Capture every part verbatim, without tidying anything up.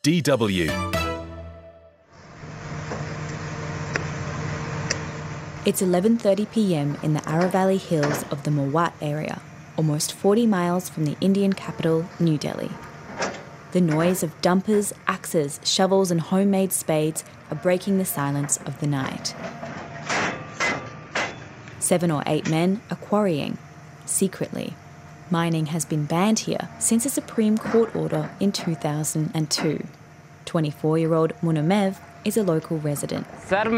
D W. It's eleven thirty p m in the Aravalli Hills of the Mewat area, almost forty miles from the Indian capital, New Delhi. The noise of dumpers, axes, shovels and homemade spades are breaking the silence of the night. Seven or eight men are quarrying, secretly. Mining has been banned here since a Supreme Court order in two thousand two. twenty-four-year-old Munamev is a local resident.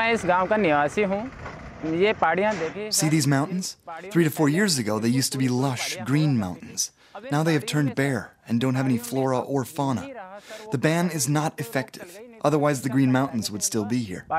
See these mountains? Three to four years ago, they used to be lush, green mountains. Now they have turned bare and don't have any flora or fauna. The ban is not effective. Otherwise, the Green Mountains would still be here.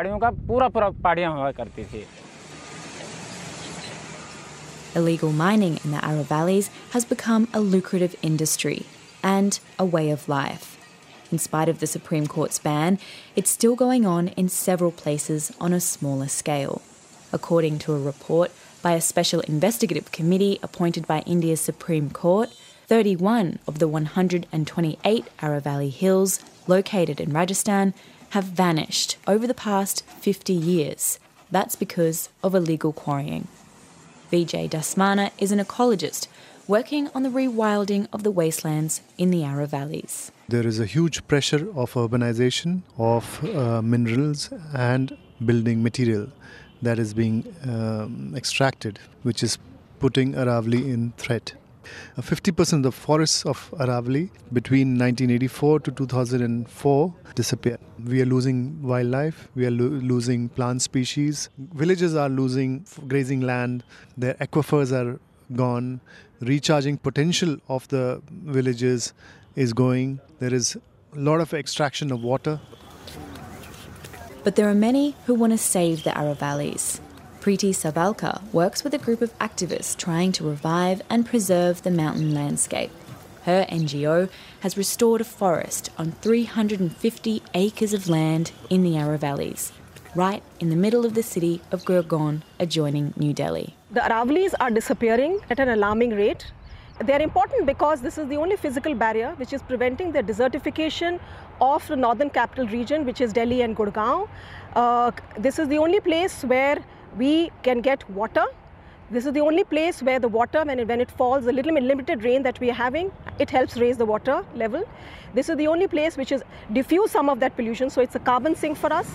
Illegal mining in the Aravallis has become a lucrative industry and a way of life. In spite of the Supreme Court's ban, it's still going on in several places on a smaller scale. According to a report by a special investigative committee appointed by India's Supreme Court, thirty-one of the one hundred twenty-eight Aravalli Hills, located in Rajasthan, have vanished over the past fifty years. That's because of illegal quarrying. Vijay Dasmana is an ecologist working on the rewilding of the wastelands in the Aravallis. There is a huge pressure of urbanization of uh, minerals and building material that is being um, extracted, which is putting Aravalli in threat. Uh, fifty percent of the forests of Aravalli between nineteen eighty-four to two thousand four disappeared. We are losing wildlife, we are lo- losing plant species, villages are losing grazing land, their aquifers are gone, recharging potential of the villages is going. There is a lot of extraction of water. But there are many who want to save the Aravallis. Preeti Savalkar works with a group of activists trying to revive and preserve the mountain landscape. Her N G O has restored a forest on three hundred fifty acres of land in the Aravallis, right in the middle of the city of Gurgaon, adjoining New Delhi. The Aravallis are disappearing at an alarming rate. They are important because this is the only physical barrier which is preventing the desertification of the northern capital region, which is Delhi and Gurgaon. Uh, this is the only place where we can get water. This is the only place where the water, when it, when it falls, the little limited rain that we are having, it helps raise the water level. This is the only place which is diffuse some of that pollution, so it's a carbon sink for us.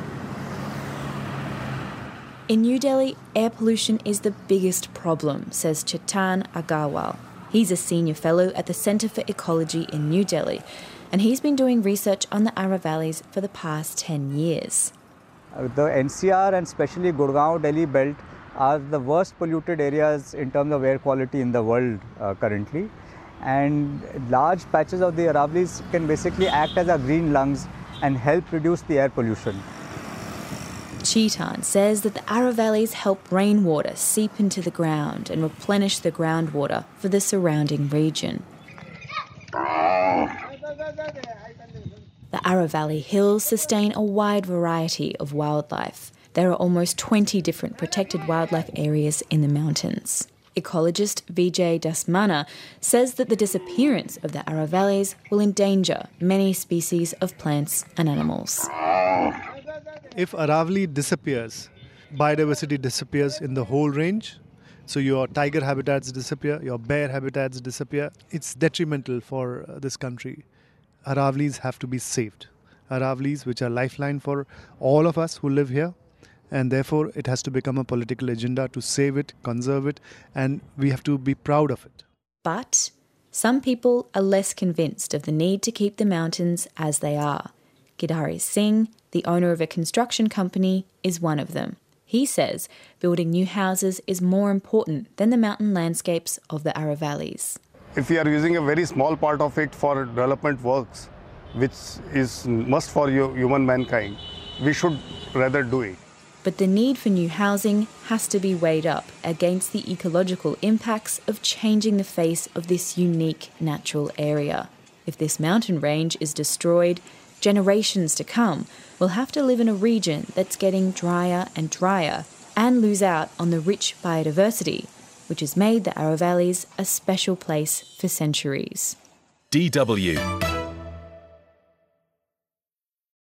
In New Delhi, air pollution is the biggest problem, says Chetan Agarwal. He's a senior fellow at the Centre for Ecology in New Delhi, and he's been doing research on the Aravallis for the past ten years. The N C R and especially Gurgaon Delhi belt are the worst polluted areas in terms of air quality in the world uh, currently. And large patches of the Aravallis can basically act as our green lungs and help reduce the air pollution. Chetan says that the Aravallis help rainwater seep into the ground and replenish the groundwater for the surrounding region. The Aravalli Hills sustain a wide variety of wildlife. There are almost twenty different protected wildlife areas in the mountains. Ecologist Vijay Dasmana says that the disappearance of the Aravallis will endanger many species of plants and animals. If Aravalli disappears, biodiversity disappears in the whole range. So your tiger habitats disappear, your bear habitats disappear. It's detrimental for this country. Aravallis have to be saved. Aravallis, which are lifeline for all of us who live here, and therefore it has to become a political agenda to save it, conserve it, and we have to be proud of it. But some people are less convinced of the need to keep the mountains as they are. Gidhari Singh, the owner of a construction company, is one of them. He says building new houses is more important than the mountain landscapes of the Aravallis. If we are using a very small part of it for development works, which is must for human mankind, we should rather do it. But the need for new housing has to be weighed up against the ecological impacts of changing the face of this unique natural area. If this mountain range is destroyed, generations to come will have to live in a region that's getting drier and drier and lose out on the rich biodiversity, which has made the Aravallis a special place for centuries. D W